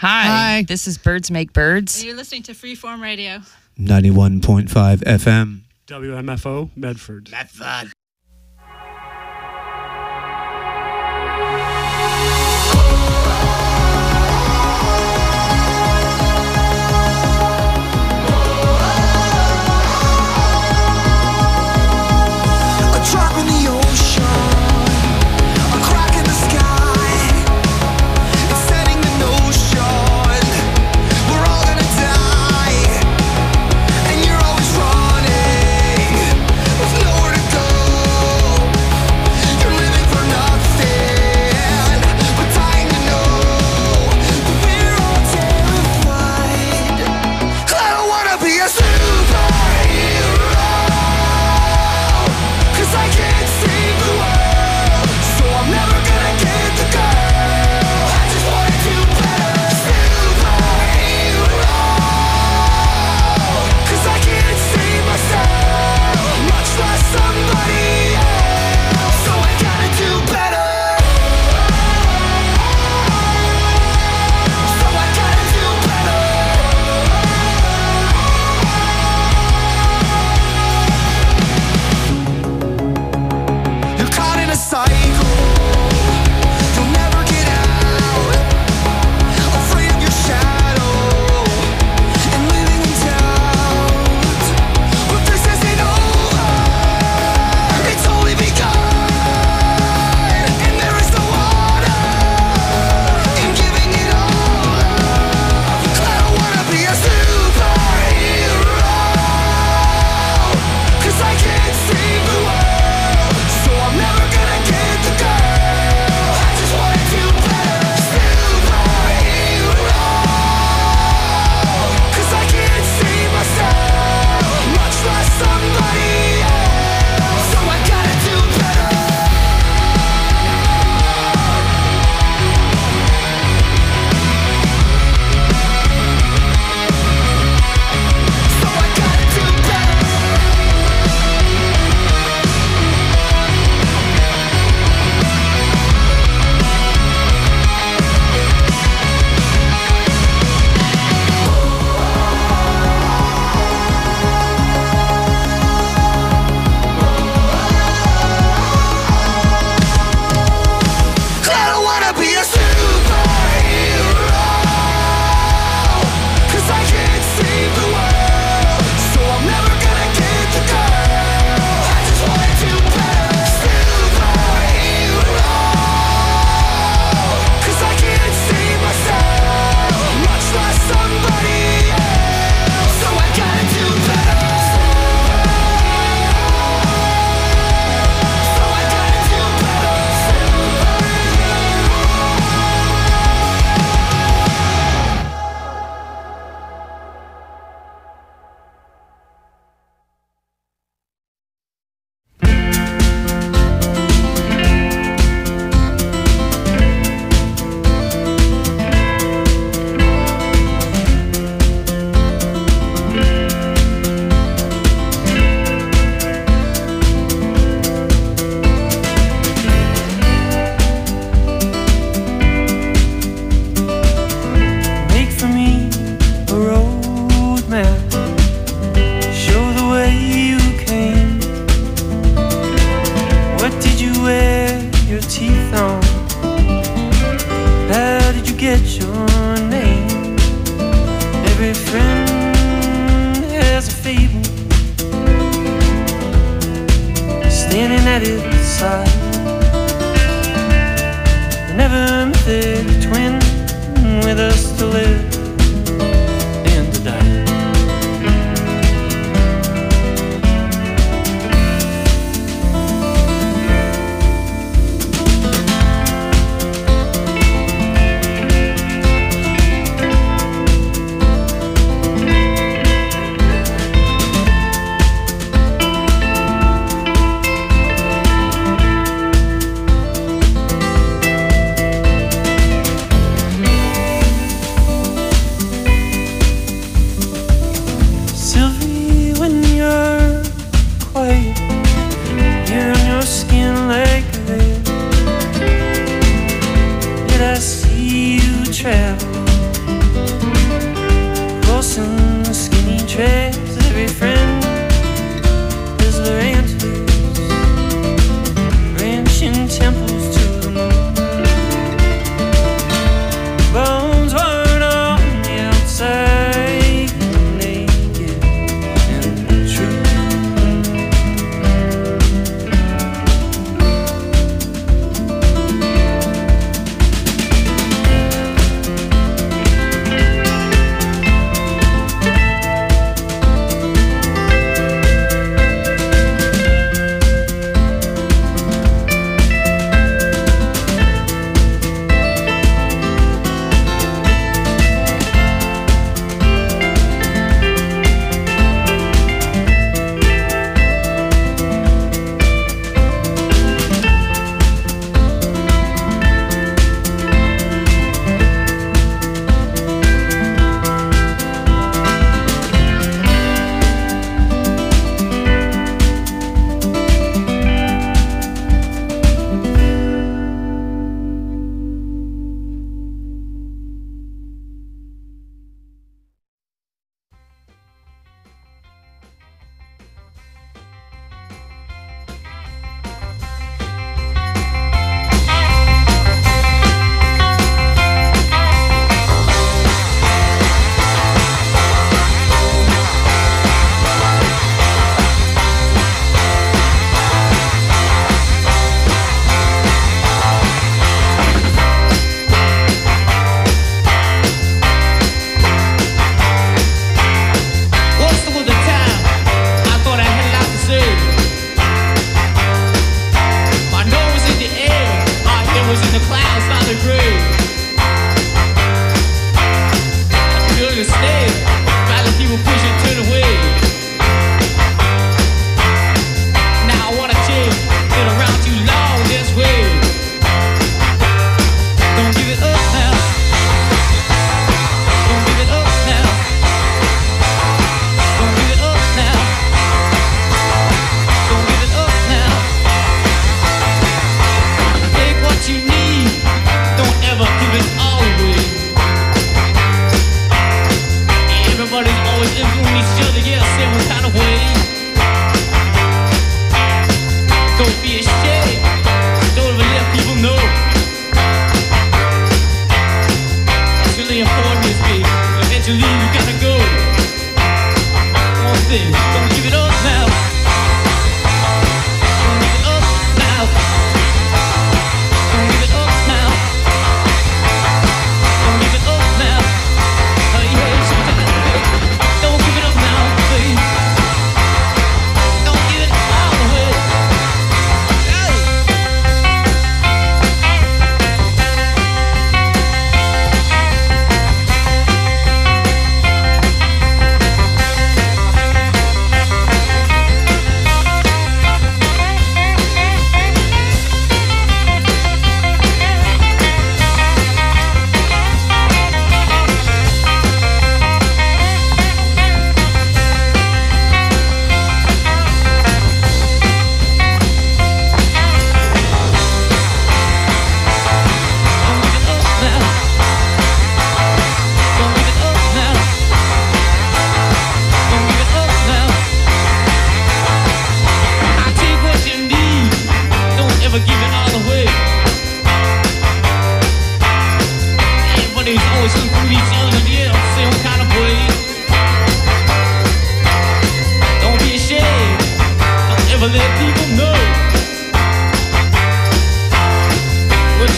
Hi. This is Birds Make Birds. And you're listening to Freeform Radio. 91.5 FM. WMFO, Medford. Drop in the ocean, a crack in the sky. It's setting the notion we're all gonna die, and you're always running with nowhere to go. You're living for nothing, but dying to know that we're all terrified. I don't wanna be a superhero, I can't save the world, so I'm never gonna get the girl. I just wanna do better, superhero. 'Cause I can't save myself, much less somebody else. So I gotta do better. So I gotta do better. A cycle, you'll never get out. Afraid of your shadow and living in doubt. But this isn't over, it's only begun. And there is no order in giving it all up. I don't wanna be a superhero, 'cause I can't save the world, so I'm never gonna get the girl. I just wanna do better, superhero. 'Cause I can't save myself, much less somebody else. So I gotta do better. So I gotta do better. I don't wanna be a superhero, 'cause I can't save the world, so I'm never gonna get the girl. I just wanna do better, superhero. 'Cause I can't save myself, much less somebody else. So I gotta do better. So I gotta do better. Make for me a road map. Show the way you came. What did you wear your teeth on? How did you get your name? Every friend has a fable, standing at its side. They never met their twin with us to live and to die.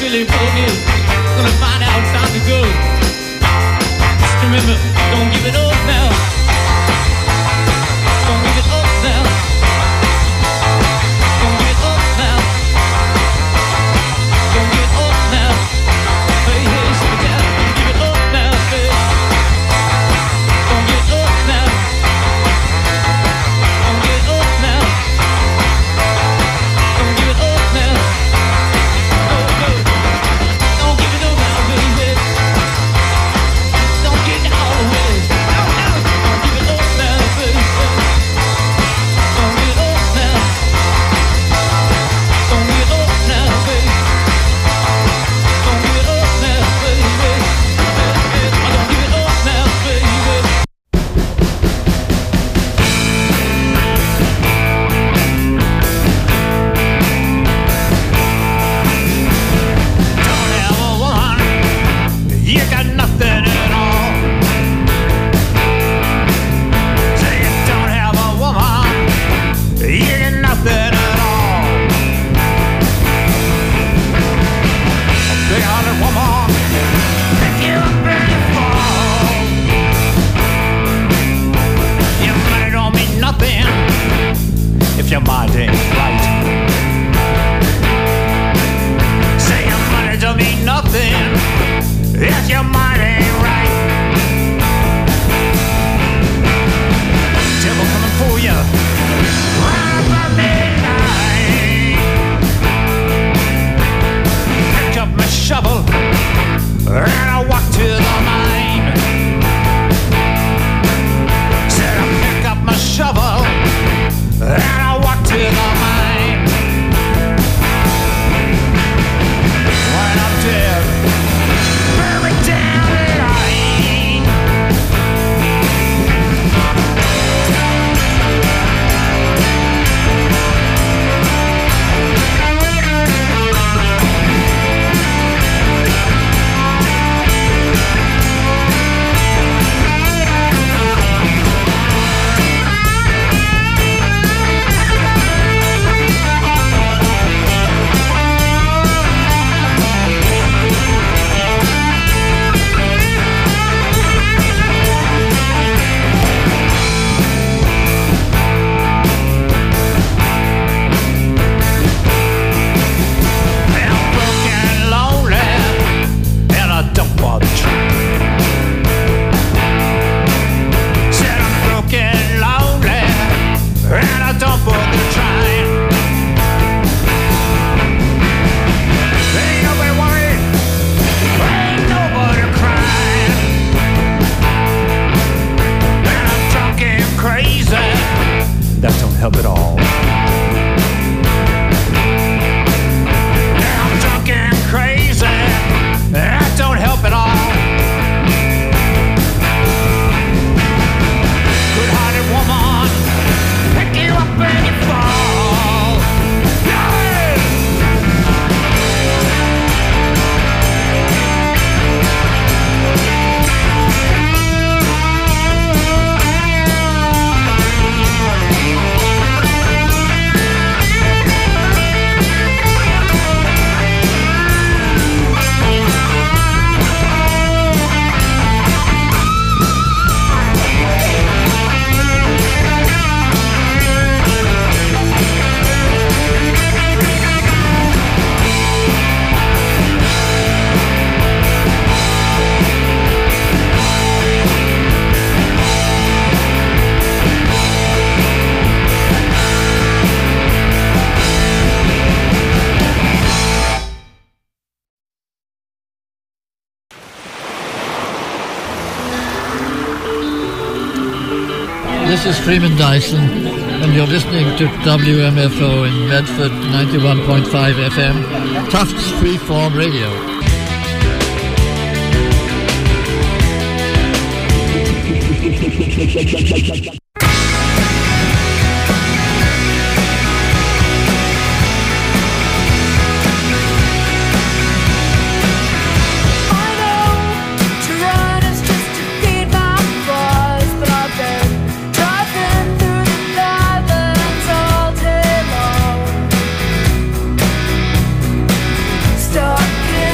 Billy Bogey. Gonna find out time to go. Just remember, don't give it up now. Don't give it up now. Don't give it up now. Don't give it up now. Hey, hey, slow down. Don't give it up now, hey. Don't give it up now. Don't give it up now. Don't give it up now. Go, go. Don't give it up now, baby. Don't get out of the way. Don't give it up now, baby. Don't give it up now. Don't give it up now, baby. Don't give it up now, baby. Don't give it up now, baby. Don't have a woman, you got nothing at all. Say you don't have a woman, you got nothing at all. A big-hearted woman, pick you up and you fall. Your money don't mean nothing if your mind ain't right. Say your money don't mean nothing if your mind ain't right. Devil coming for you right about midnight. Pick up my shovel and I walk to the mine. Said I pick up my shovel and I walk to the mine. When I'm dead, buried down the line. I'm broken, lonely, and I don't bother trying. Said I'm broken, lonely, and I don't bother trying. Ain't nobody worried, ain't nobody crying. And I'm drunk and crazy, that don't help at all. I'm drunk and crazy, that don't help at all. Good-hearted woman, pick you up and you fall. Yeah! This is Freeman Dyson, and you're listening to WMFO in Medford 91.5 FM, Tufts Freeform Radio. Stuck in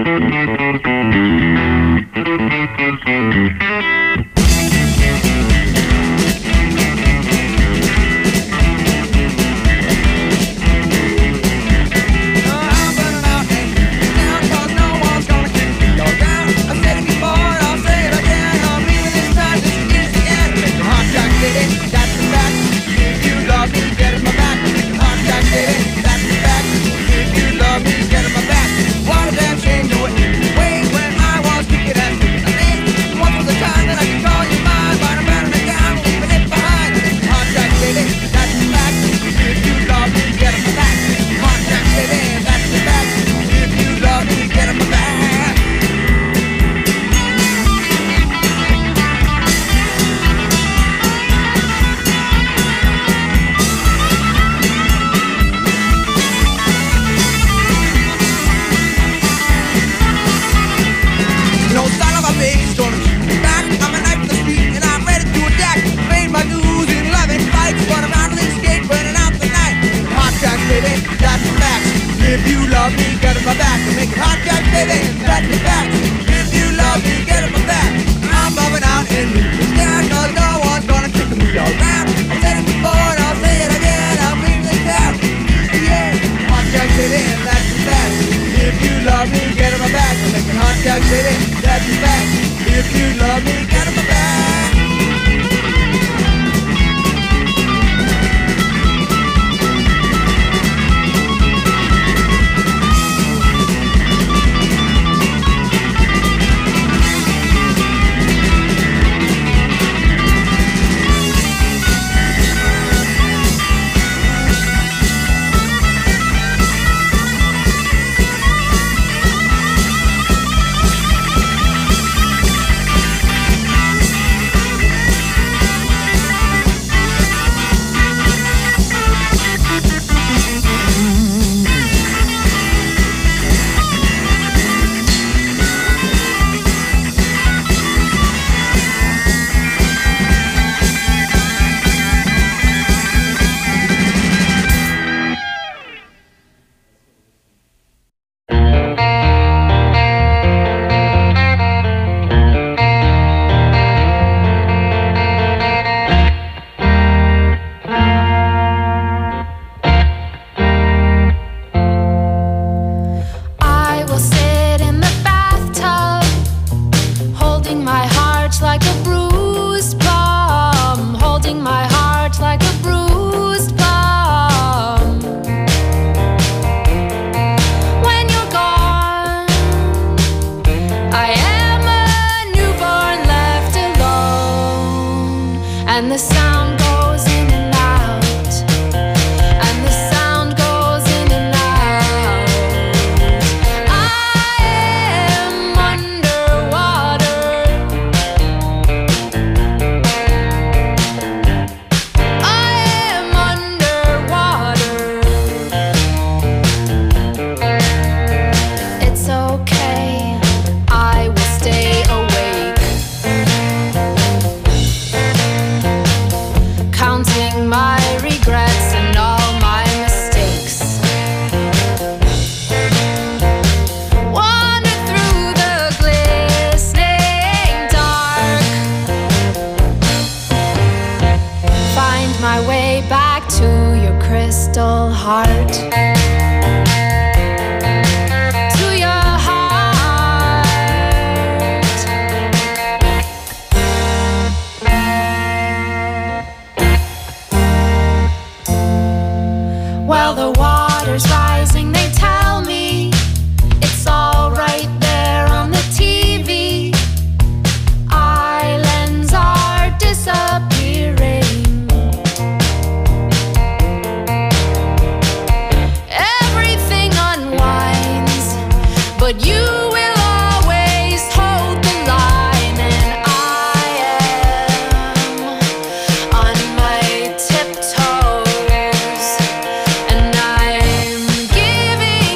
Tiptoes, and I'm giving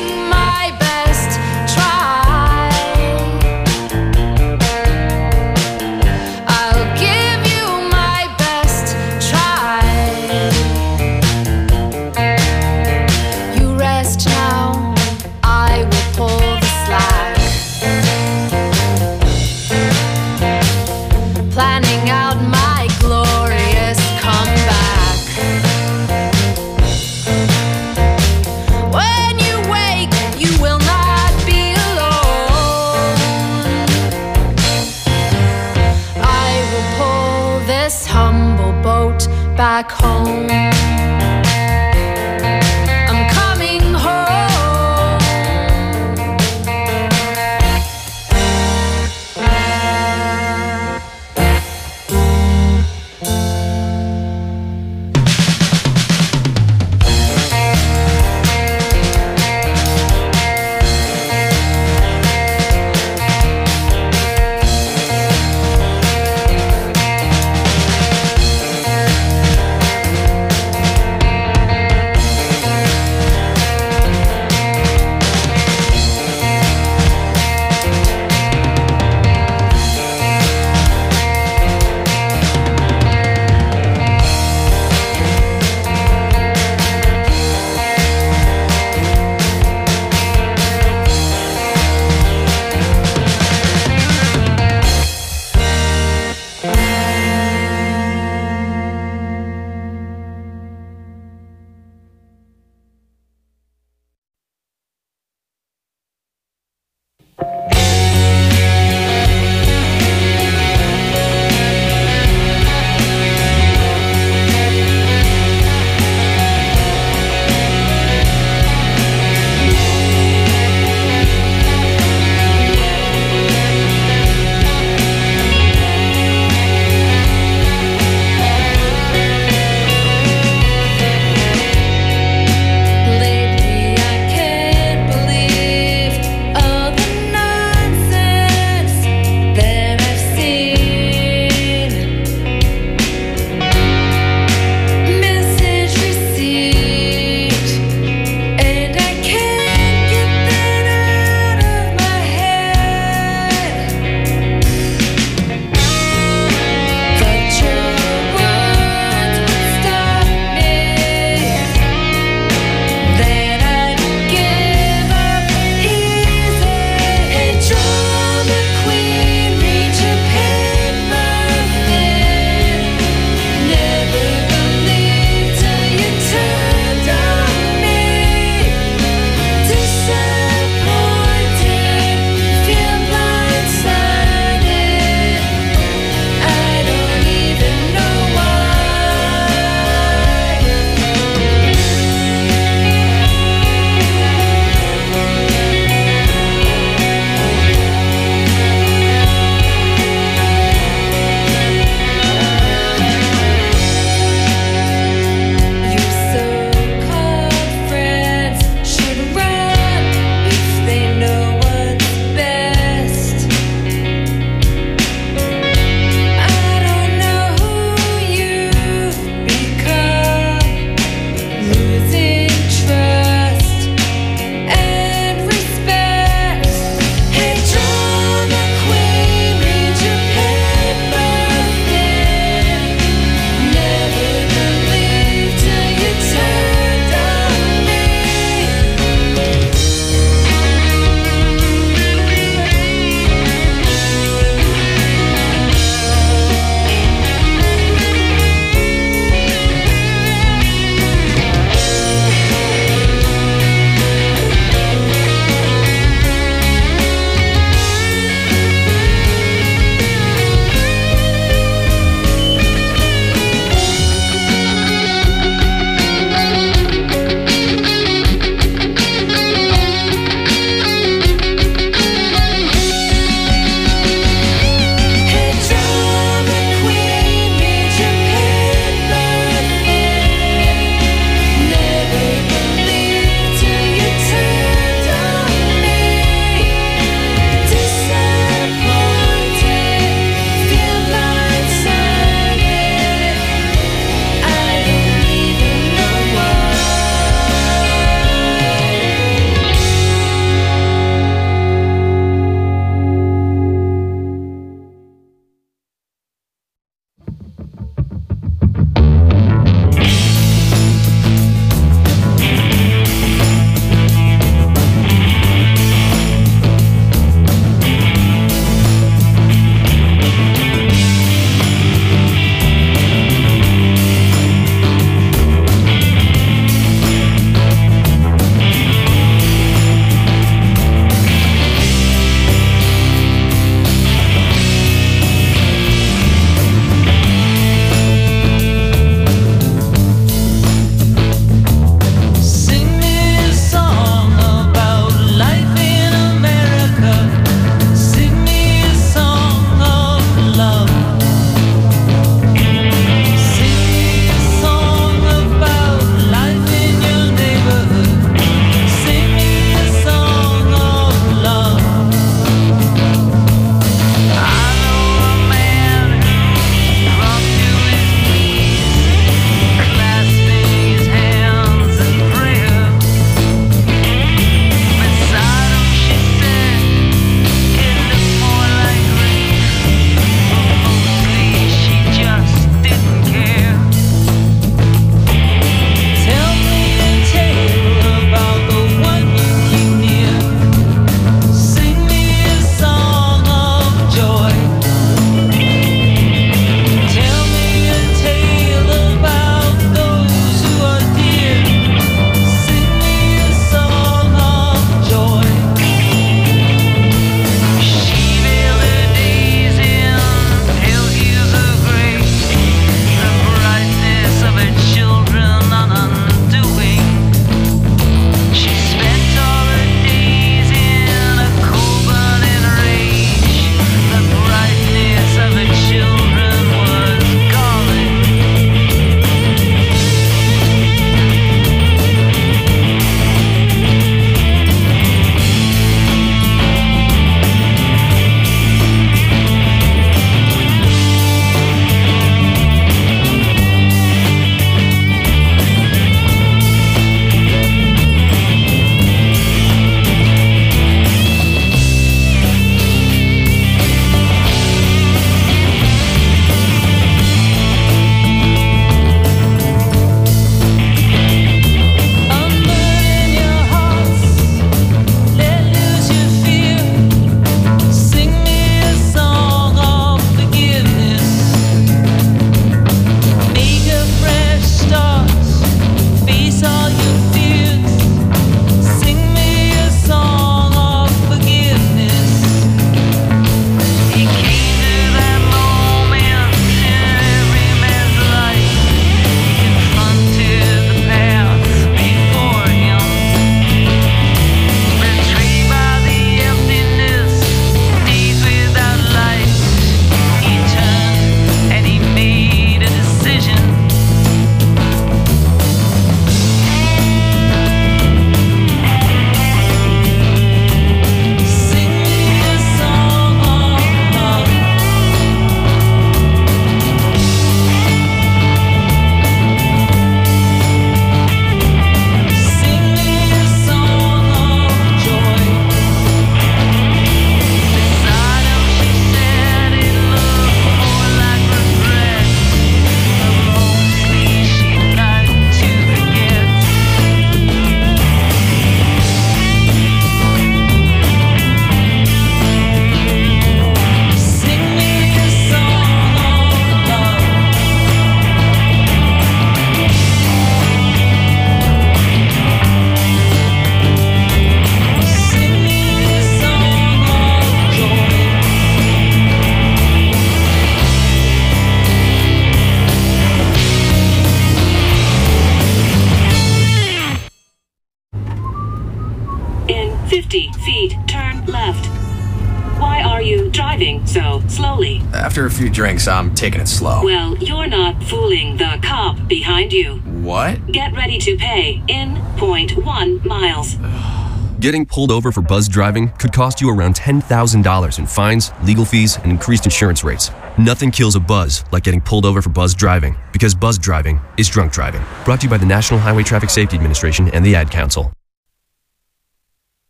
50 feet, turn left. Why are you driving so slowly? After a few drinks, I'm taking it slow. Well, you're not fooling the cop behind you. What? Get ready to pay in 0.1 miles. Getting pulled over for buzz driving could cost you around $10,000 in fines, legal fees, and increased insurance rates. Nothing kills a buzz like getting pulled over for buzz driving, because buzz driving is drunk driving. Brought to you by the National Highway Traffic Safety Administration and the Ad Council.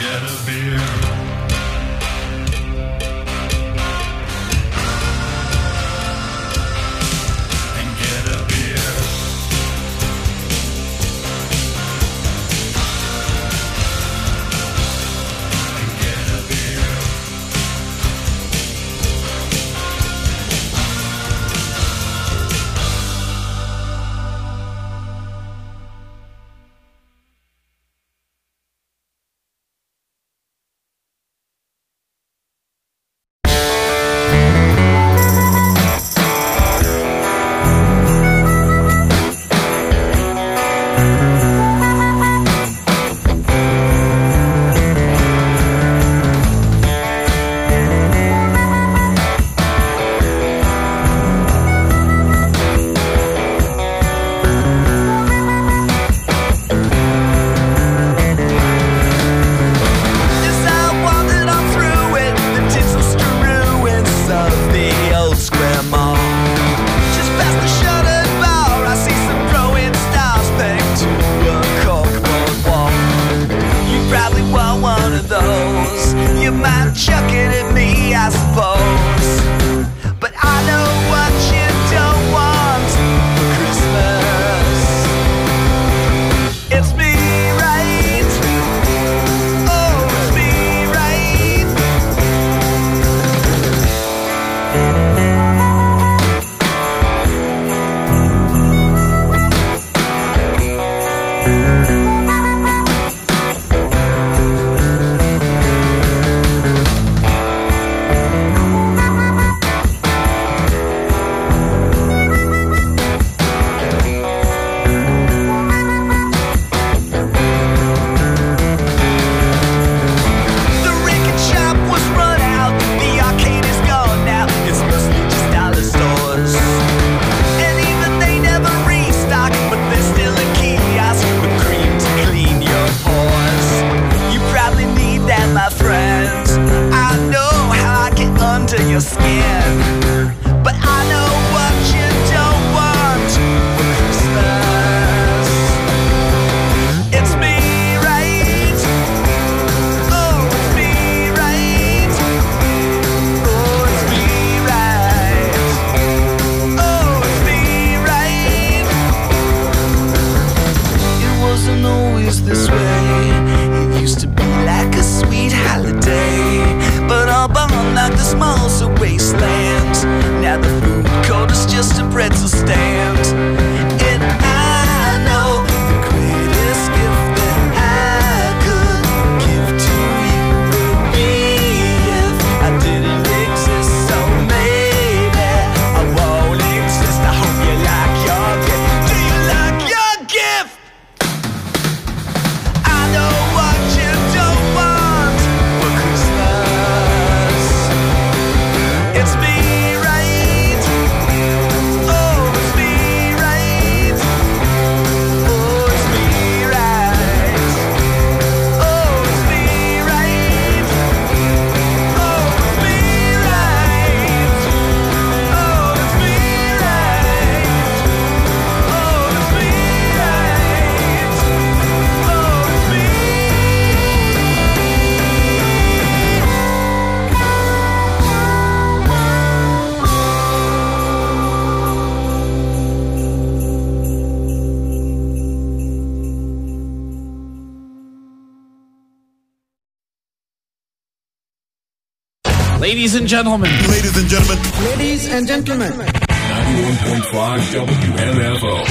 get a beer. And get a beer. And get a beer. As I wandered on through it, the tinsel ruins of the old square mall. Just past the shuttered bar, I see some throwing stars pegged to a corkboard wall. You probably want one of those. You might chuck it at me, I suppose. But I know what you don't want for Christmas. It's me, right? Oh, it's me, right? The record shop was run out, the arcade is gone now. It's mostly just dollar stores. And even they never restock, but there's still a kiosk with cream to clean your pores. You probably need that, my friend. I know how I get under your skin. But I know what you don't want for Christmas. It's me, right? Oh, it's me, right? Oh, it's me, right? Oh, it's me, right? It wasn't always this way. It used to be like a sweet holiday. But all bummed like the small's a wasteland. Now the food court is just a pretzel stand. And I know the greatest gift that I could give to you would be if I didn't exist. So maybe I won't exist. I hope you like your gift. Do you like your gift? I know what you don't want for Christmas. It's me, right? Oh, it's me, right? Oh, it's me, right? Oh, it's me, right? Oh, it's me, right? Oh, it's me, right? Oh, it's me, right? Oh, it's me. Ladies and gentlemen. Ladies and gentlemen. Ladies and gentlemen. 91.5 WMFO.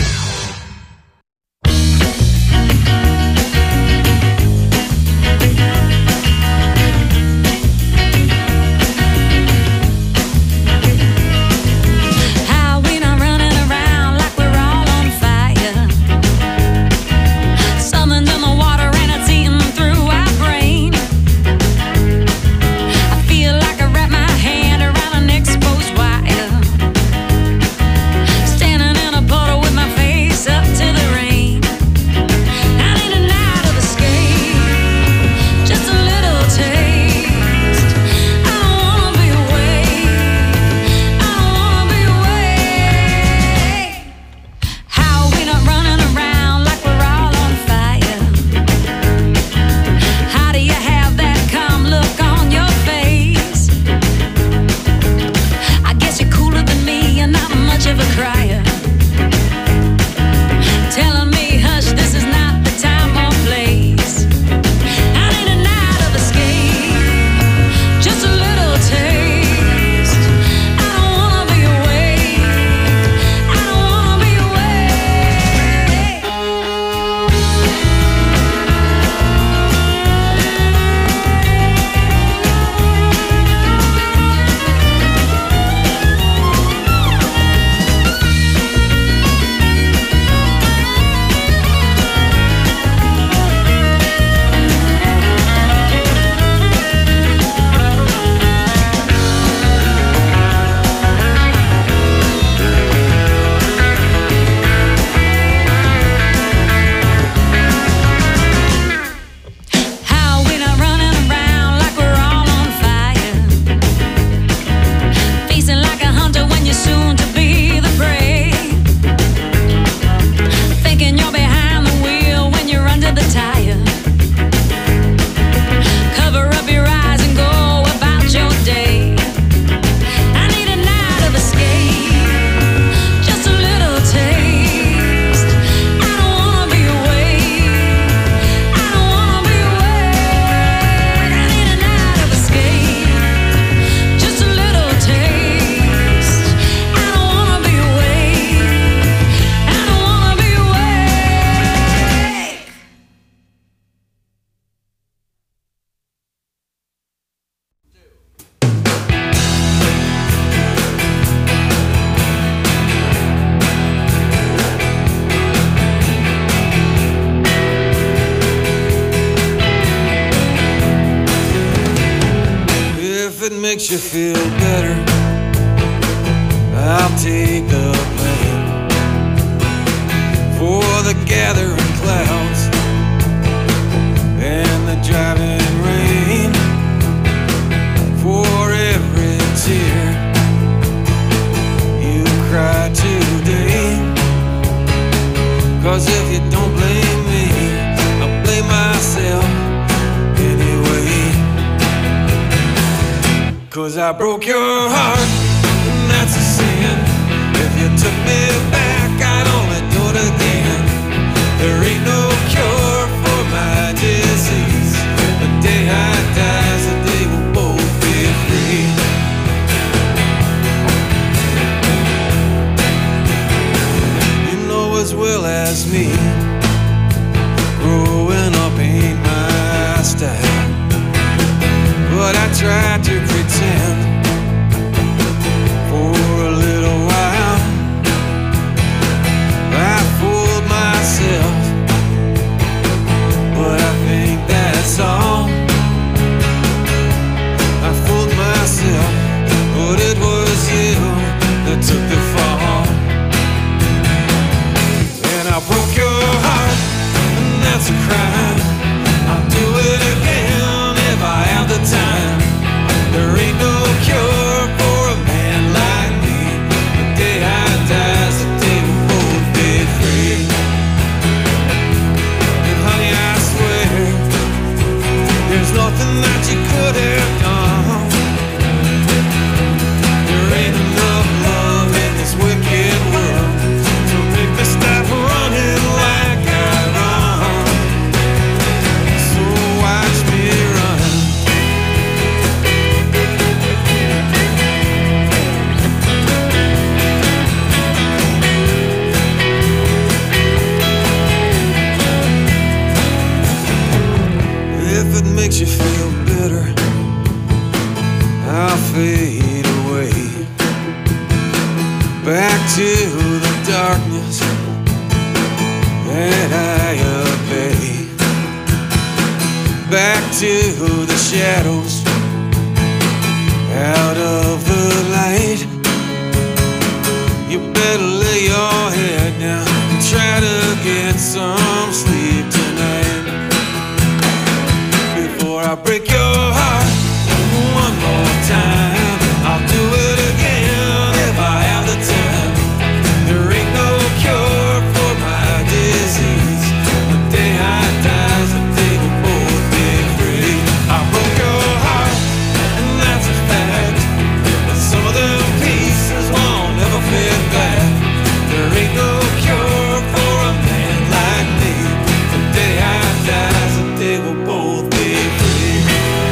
How we not running around like we're all on fire? Something's in the water and it's eating through our brain. I feel like I wrap my hand around an exposed wire. Standing in a puddle with my face makes you feel better, I'll take the blame for the gathering clouds and the driving rain, for every tear you cry today. 'Cause if you don't blame me, I'll blame myself anyway. 'Cause I broke your heart, and that's a sin. If you took me back, I'd only do it again. There ain't no cure for my disease. The day I die is the day we'll both be free. You know as well as me, growing up ain't my style, but I tried to pretend for a little while. I fooled myself, but I think that's all. I fooled myself, but it was you that took the fall. And I broke your heart, and that's a crime. I'll do it again if I have the time. There ain't no cure for a man like me. The day I die is the day we'll both be free. And honey, I swear, there's nothing that you could have done. There ain't enough love in this wicked world to make me stop running like I run. So watch me run. If it makes you feel better, I'll fade away back to the darkness that I obey, back to the shadows, out of the light. You better lay your head down and try to get some sleep tonight before I break your heart one more time. I'll do it again if I have the time. There ain't no cure for my disease. The day I die is the day we'll both be free. I broke your heart, and that's a fact. But some of them pieces won't ever fit back. There ain't no cure for a man like me. The day I die is the day we'll both be free.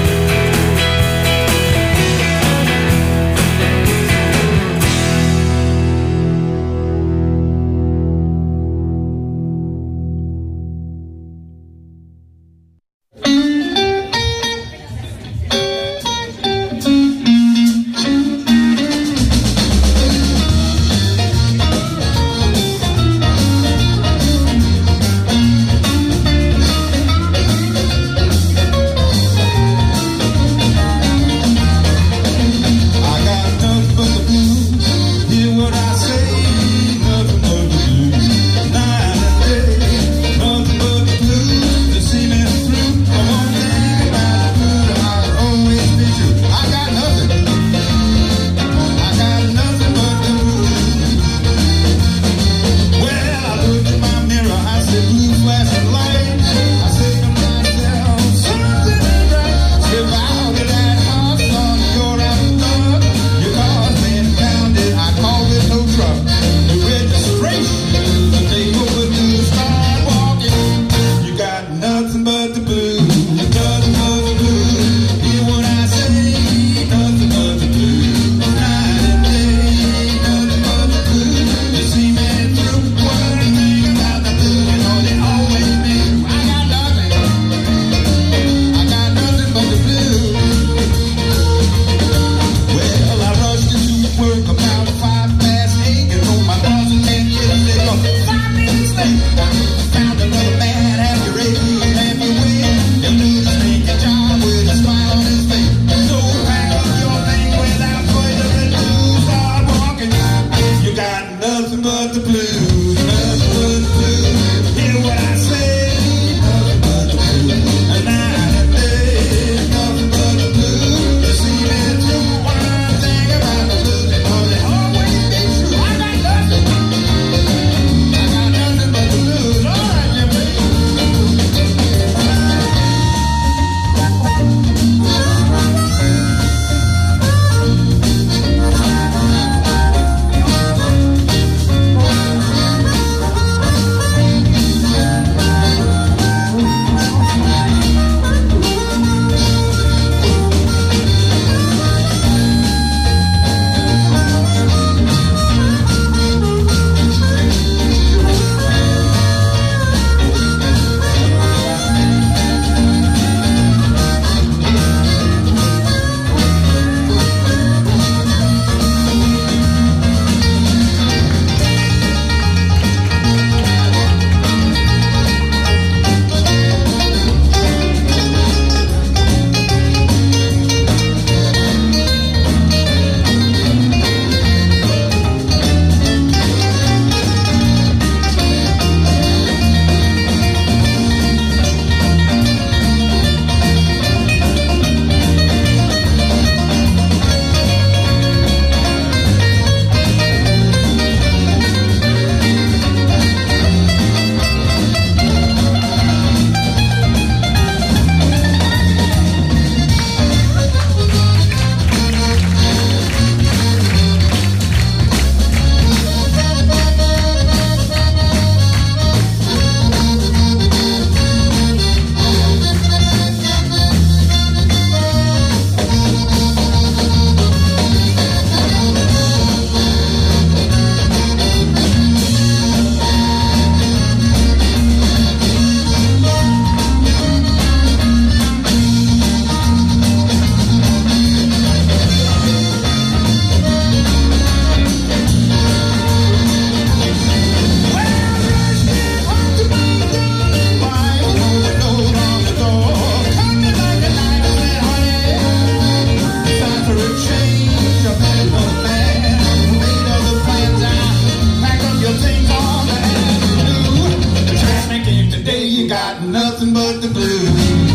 you got nothing but the blues.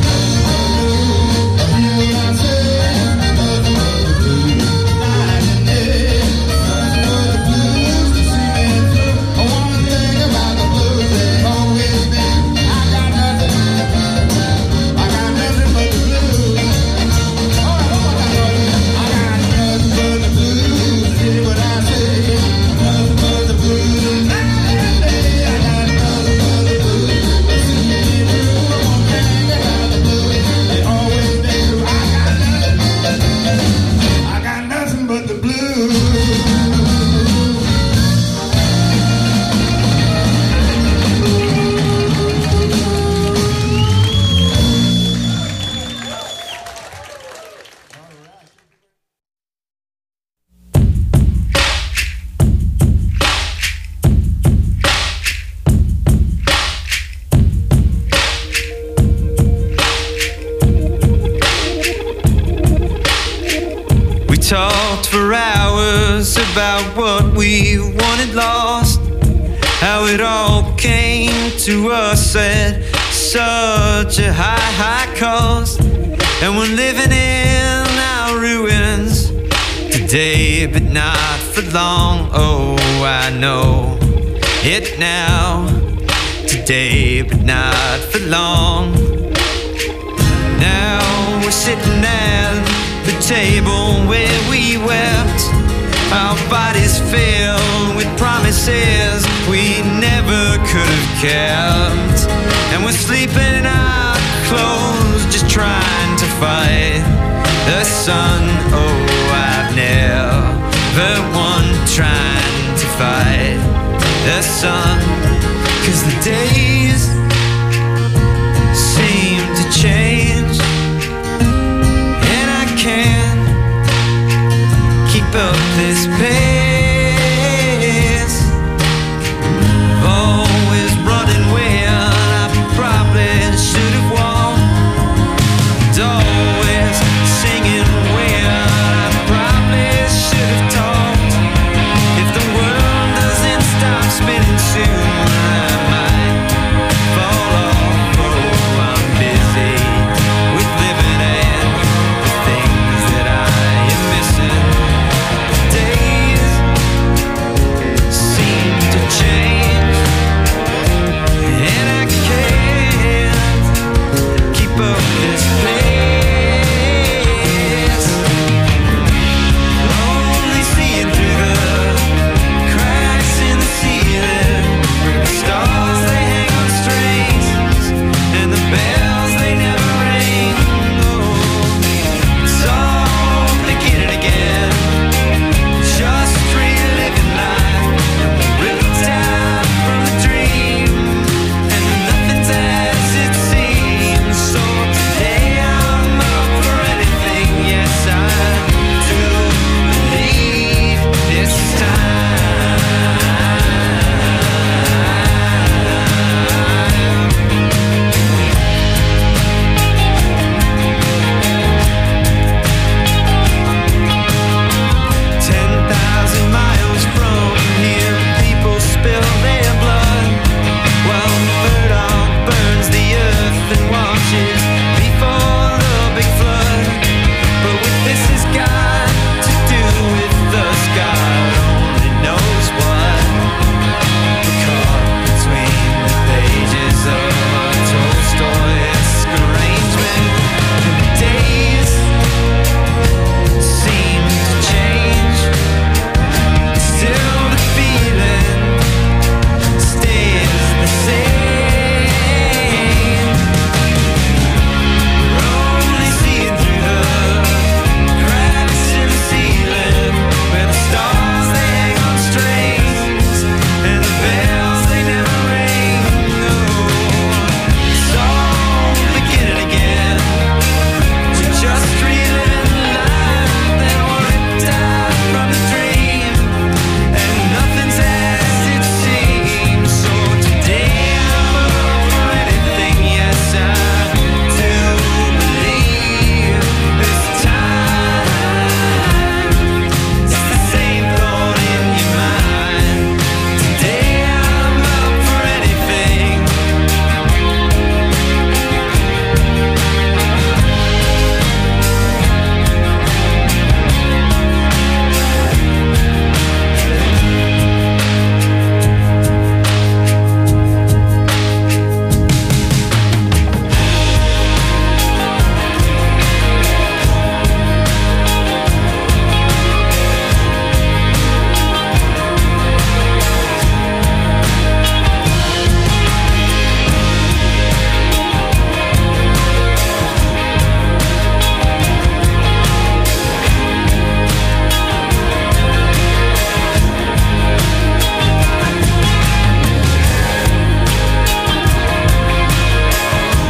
Talked for hours about what we wanted lost, how it all came to us at such a high cost. And we're living in our ruins today, but not for long. Oh, I know it now, today, but not for long. Now we're sitting at the table where we wept, our bodies filled with promises we never could have kept. And we're sleeping in our clothes, just trying to fight the sun. Oh, I've never won trying to fight the sun, 'cause the day